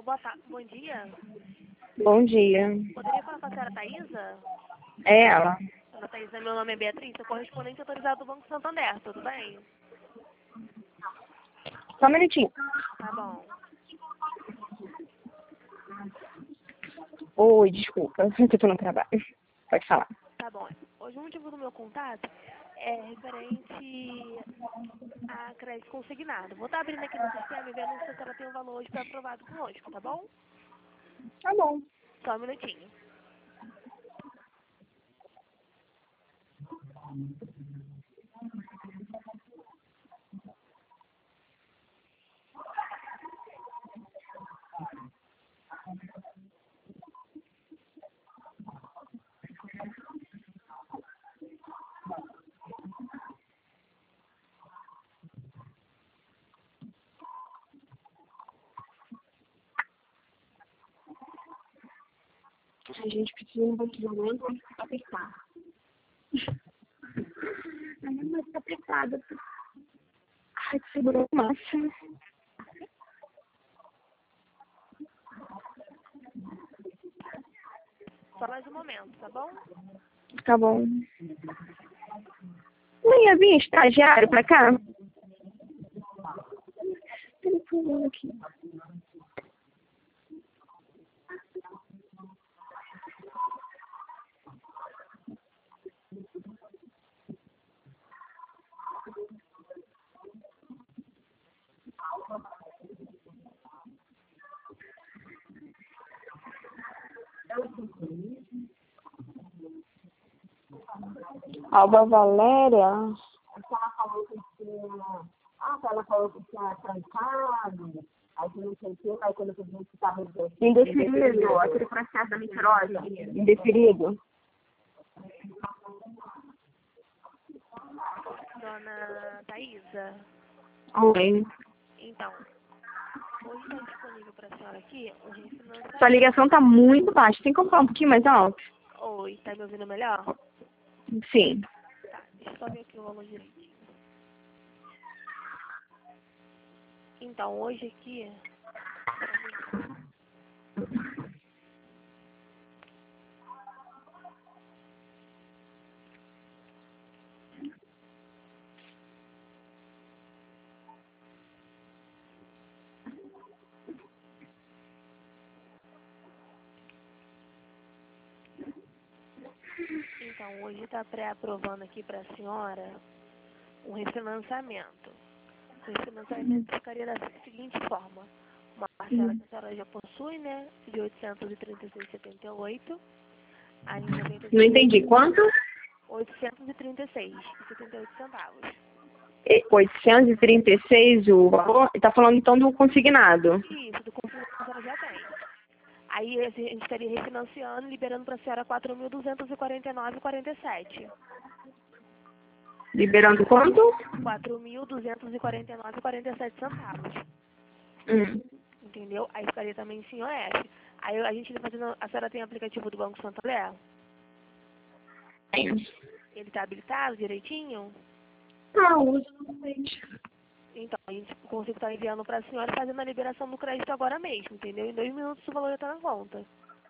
Alô, bom dia. Bom dia. Poderia falar com a senhora Thaisa? É ela. Dona Thaisa, meu nome é Beatriz, sou correspondente autorizado do Banco Santander, tudo bem? Só um minutinho. Tá bom. Oi, desculpa. Eu tô no trabalho. Pode falar. Tá bom. Hoje o motivo do meu contato é referente a crédito consignado. Vou estar abrindo aqui no sistema e vendo se a senhora tem um valor hoje para aprovado conosco, tá bom? Tá bom. Só um minutinho. A gente precisa um pouquinho de aguento pra apertar. A minha mãe tá apertada. Ai, que segurou o máximo. Só mais um momento, tá bom? Tá bom. Não ia vir estagiário pra cá? Telefone aqui. Alba Valéria. Ela falou que tinha trancado, aí que não sei o que, aí quando eu vi que estava Indeferido. aquele processo da mentirosa. Indeferido. Dona Thaisa, Oi. então, hoje está disponível para a senhora aqui um refinanciamento. Sua ligação tá muito baixa. Tem como falar um pouquinho mais alto? Oi, tá me ouvindo melhor? Sim. Tá, deixa eu só ver aqui o valor direitinho. Então, hoje aqui... Então, hoje está pré-aprovando aqui para a senhora um refinanciamento. O refinanciamento ficaria da seguinte forma. Uma parcela que a senhora já possui, né, de R$ 836,78. Aí, em 90 Não entendi. Quanto? R$ 836,78 centavos. 836 o valor? Tá falando então do consignado. Isso, do consignado que a senhora já tem. Aí a gente estaria refinanciando, liberando para a senhora R$ 4.249,47. Liberando quanto? R$ 4.249,47 centavos. Entendeu? Aí ficaria também em Oeste. Aí a gente está fazendo... A senhora tem aplicativo do Banco Santander? Tenho. Ele está habilitado direitinho? Não, uso normalmente. Então, a gente consegue estar enviando para a senhora e fazendo a liberação do crédito agora mesmo, entendeu? Em 2 minutos o valor já está na conta.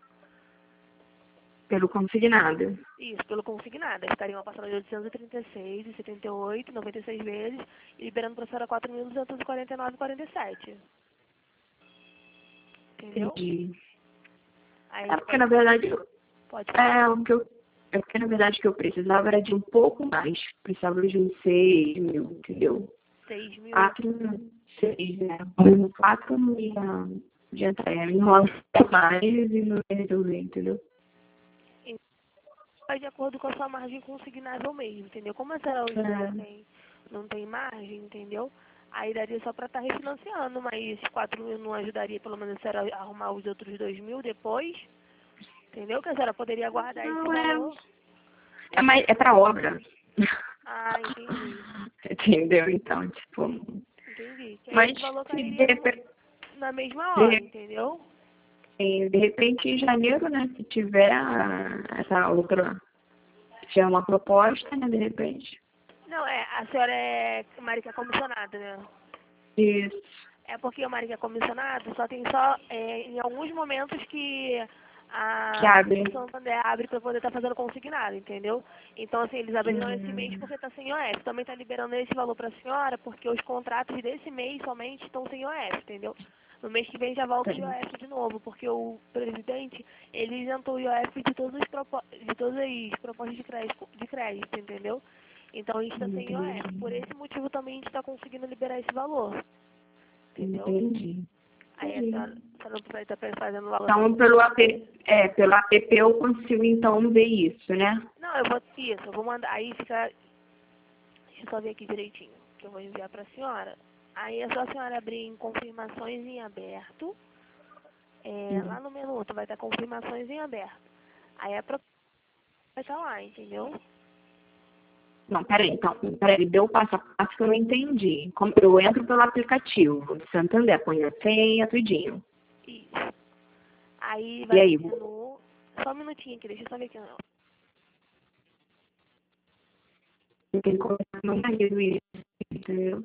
Pelo consignado. Isso, pelo consignado. Aí ficaria uma parcela de 836,78, 96 vezes, e liberando para a senhora 4.249,47. Entendeu? Entendi. Aí É porque na verdade pode falar. é porque na verdade o que eu precisava era de um pouco mais. Precisava de uns 6 mil, entendeu? 6 mil. 6, né? 4 não ia adiantar. Ia enrolar mais e não ia resolver, entendeu? De acordo com a sua margem consignável mesmo, entendeu? Como a senhora hoje não tem margem, entendeu? Aí daria só para estar refinanciando, mas esses 4 mil não ajudaria pelo menos a senhora a arrumar os outros 2 mil depois, entendeu? Que a senhora poderia guardar esse valor. É pra obra. Ah, entendi. Entendeu? Então, tipo... Entendi. Que aí Mas esse valor se de cairia repente, na mesma hora, entendeu? em janeiro, né? Se tiver essa outra... Se tiver uma proposta, né? De repente. Não, a senhora é marica comissionada, né? Isso. É porque o marido que é comissionado só tem só em alguns momentos que Que abre. o Santander abre para poder estar fazendo consignado, entendeu? Então, assim, eles abriram esse mês porque está sem IOF. Também está liberando esse valor para a senhora porque os contratos desse mês somente estão sem IOF, entendeu? No mês que vem já volta o IOF de novo, porque o presidente, ele isentou o IOF de todas as propostas de crédito, entendeu? Então a gente está sem IOF. Por esse motivo também a gente está conseguindo liberar esse valor, entendeu? Entendi. Aí a senhora não vai estar fazendo o valor. Então, pelo app eu consigo, então, ver isso, né? Não, eu vou mandar, aí fica, deixa eu só ver aqui direitinho, que eu vou enviar para a senhora. Aí é só a senhora abrir em confirmações em aberto, lá no menu, vai estar confirmações em aberto. Aí a proposta vai estar lá, entendeu? Não, peraí, deu o passo a passo que eu não entendi. Eu entro pelo aplicativo do Santander, ponho a senha, tudinho. Isso. Aí E vai aí? no menu, só um minutinho aqui, deixa eu só ver aqui. Eu tenho que começar no meu marido isso, entendeu?